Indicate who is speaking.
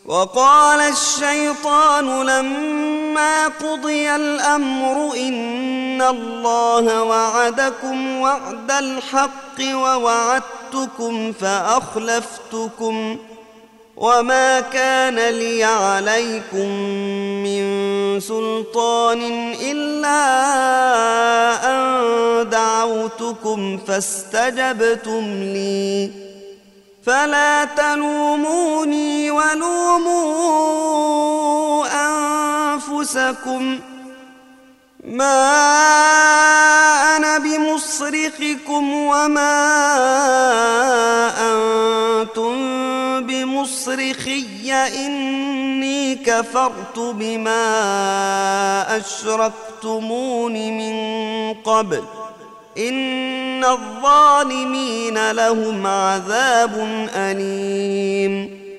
Speaker 1: وقال الشيطان لما قضي الأمر إن الله وعدكم وعد الحق ووعدتكم فأخلفتكم وما كان لي عليكم من سلطان إلا أن دعوتكم فاستجبتم لي فلا تلوموني ولوموا أنفسكم ما أنا بمصرخكم وما أنتم بمصرخي إني كفرت بما أشركتمون من قبل إن الظالمين لهم عذاب أليم